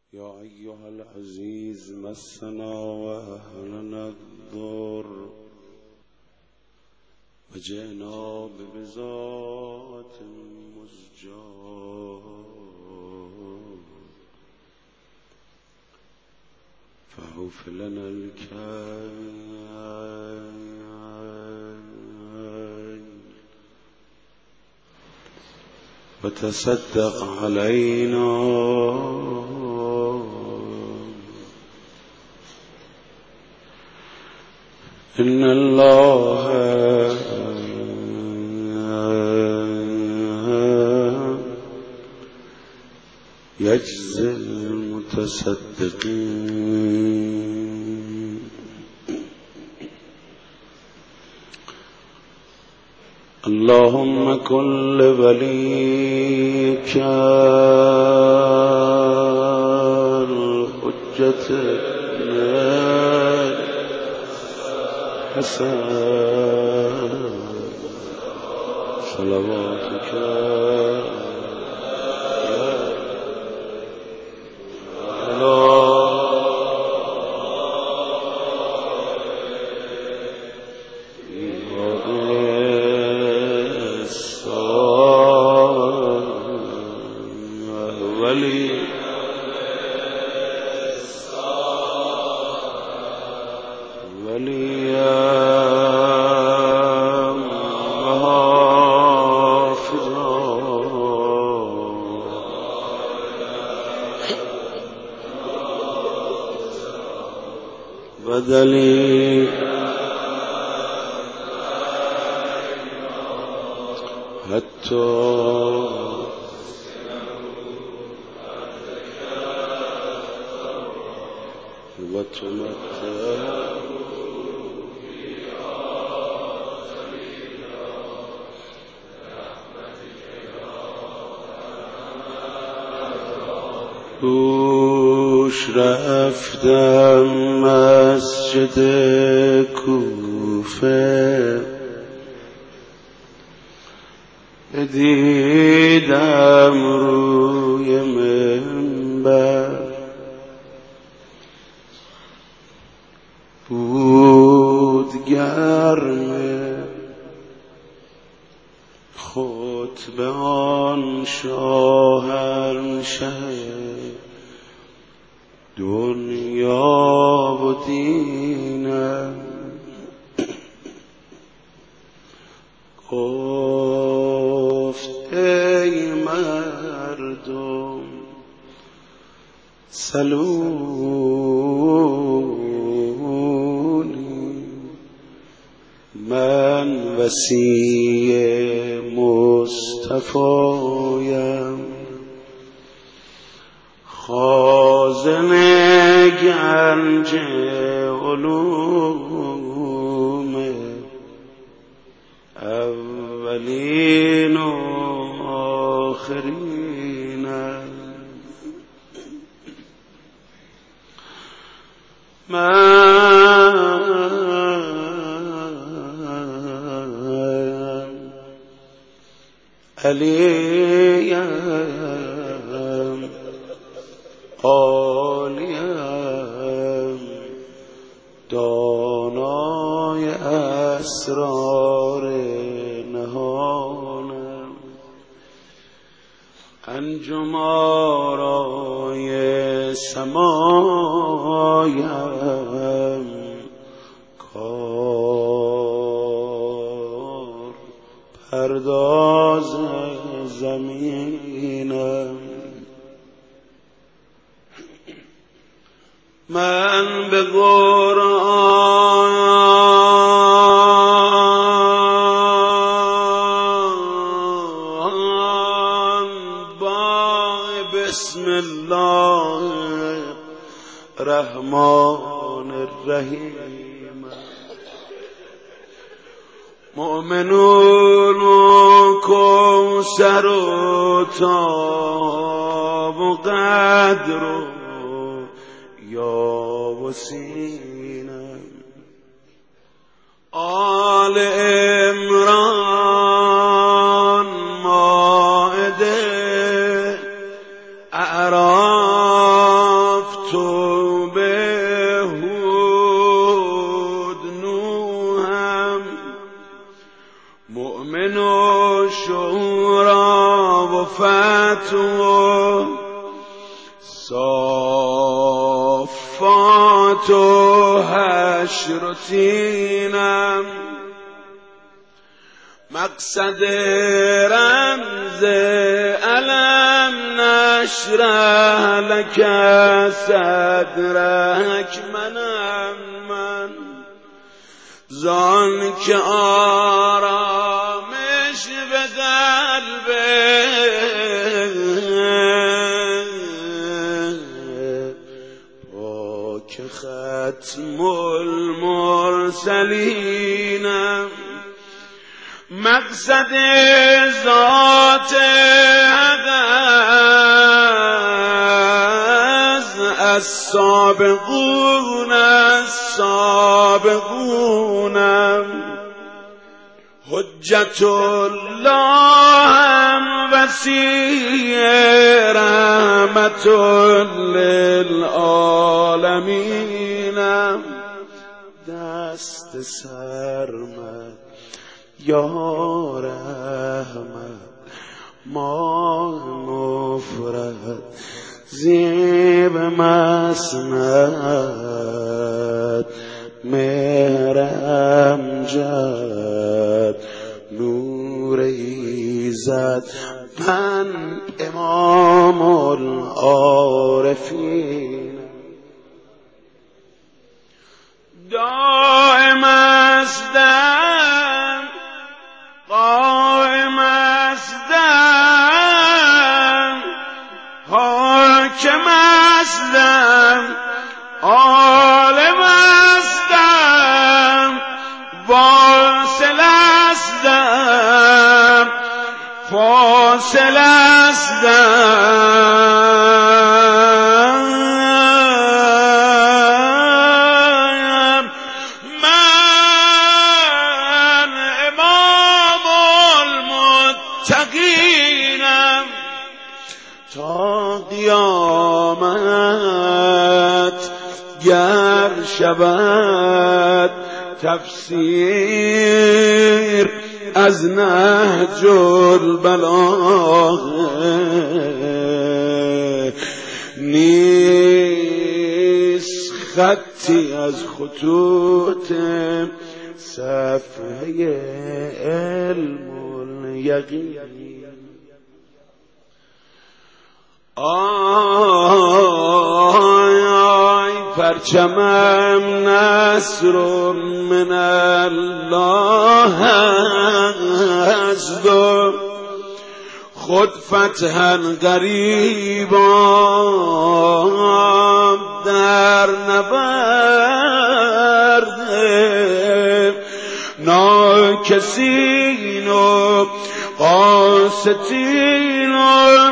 يا أيها العزيز مسنا وأهلنا الضر وجئنا ببضاعة مزجاة فأوف لنا الكيل وتصدق علينا إن الله يجزي المتصدقين. اللهم كن لوليك الحجة حسن صلواتك بدلي حتى وتمتع دوش رفتم مسجد کوفه دیدم روی منبر بود گرمه خطبه آن شاهنشه دنیا و دینم گفت ای مردم سلونی من وصی مصطفایم خازن گنج علوم اولین و آخرین من علیم عالیم دانای اسرار نهانم انجم آرای سمایم کار پرداز زمینم من به قرآن با بسم الله الرحمن الرحیم مؤمنون و کوثر و تاب و قدر و یا وسینم آل عمران مائده اعراف صافت و صافات و حشر و تینم مقصد رمز علم نشرح لک صدرک منم من زان که آرامش به قلب پاک ختم المرسلینم مقصد ذات حق السابقون حجت الله وسیع رحمت للعالمین دست سرمد یا رحمت ماه مفرد زیب مسند مهر امجد نور ایزد من امام العارفین دائم استم قائم استم حاکم استم عالم استم واصل استم فاصل استم من امام المتقینم تا قیامت گر شود تفسیر از نهج البلاغه نیست خطی از خطوط صفحه علم الیقین آی پرچمم نصر من الله است و خود فتحا قریبا در نبرد ناکسین و قاستین و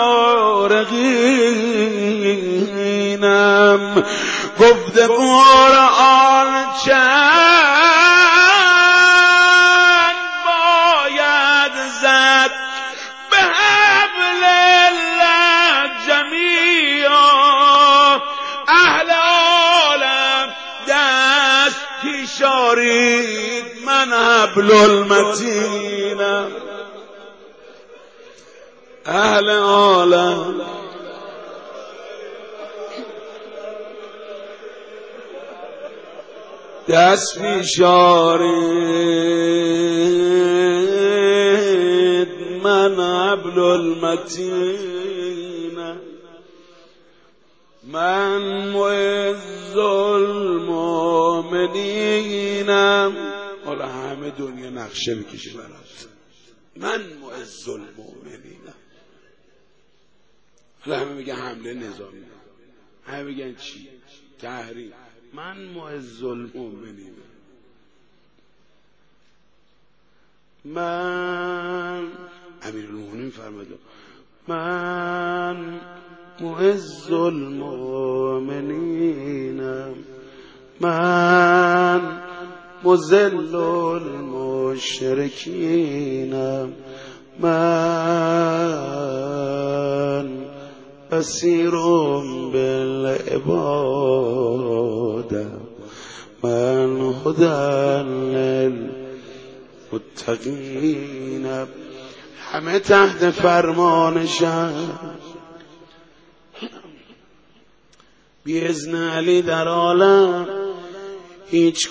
مارقینم گفت قرآن چند باید زد به حبل الله جمیعا اهل عالم دست پیشارید من حبل المتینم اهل عالم دست پیشارید من حبل المتین من معز المؤمنینم حالا همه دنیا نقشه بکشه برات من معز المؤمنینم حالا همه میگن حمله نظامی همه میگن چی؟ تحریم من معز المؤمنین من امیرالمومنین فرموده من معز المؤمنین من مذل المشرکین من بصیر بالعباد من هدی للمتقین همه تحت فرمانشن. بی‌اذن علی در عالم هیچ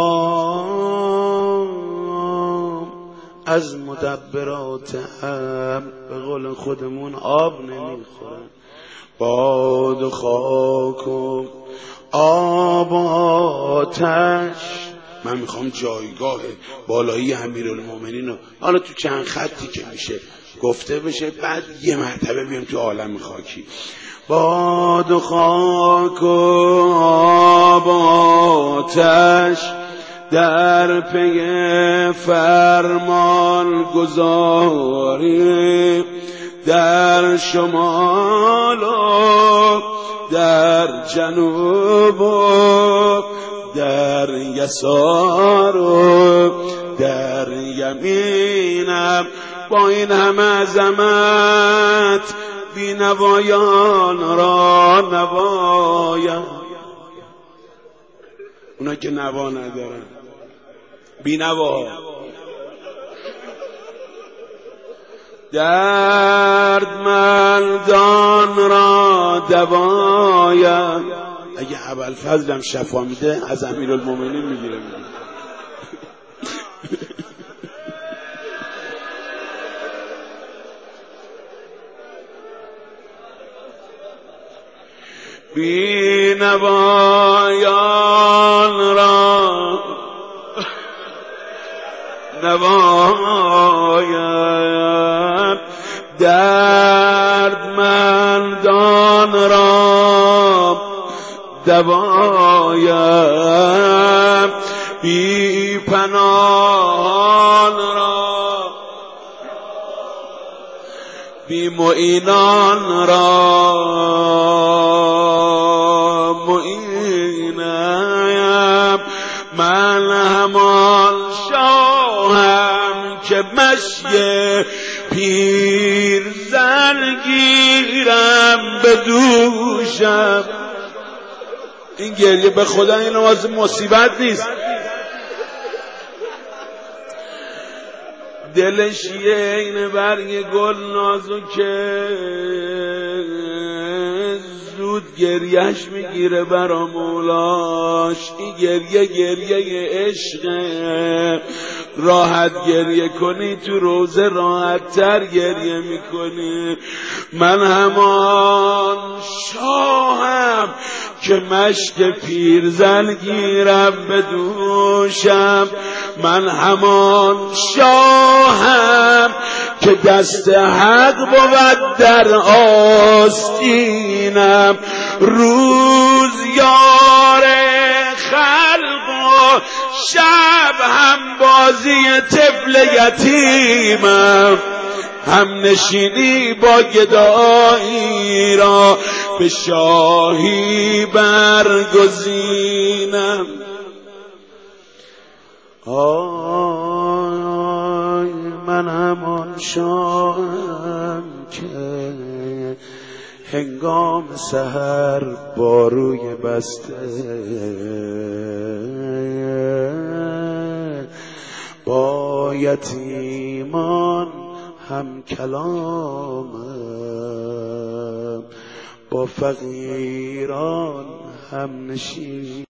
کدام از مدبرات هم به قول خودمون آب نمیخورن. باد و خاک و آب و آتش. من میخوام جایگاه بالایی امیرالمومنین رو حالا تو چند خطی که میشه گفته بشه، بعد یه مرتبه بیام تو عالم خاکی. باد و خاک و آب و آتش در پی فرمان گذاری، در شمال و در جنوب و در یسار و در یمینم، با این همه عظمت بینوایان را نوایم. اونا که نوا ندارن بینوا. دردمندان را دوایم. اگه ابوالفضلم شفا میده از امیرالمومنین میگیره. بینوایان را نوایم، دردمندان را دوایم، بی پناهان را، بی معینان را معینم. من همان شاهم که مشی پیرزن گیرم به دوشم. این گریه به خدا این نواز مصیبت نیست، دلش یه این برگ گل نازکه زود گریهش میگیره برا مولاش. این گریه عشقه. راحت گریه کنی تو روزه راحت تر گریه میکنی. من همان شاهم که مشک پیرزن گیرم به دوشم. من همان شاهم که دست حق بود در آستینم. روزگار خلق و شب هم بازی طفل یتیمم. هم نشینی با گدایی را به شاهی برگزینم. آی من همان شاهم که هنگام سحر با روی بسته با یتیمان هم کلامم، با فقیران هم نشین.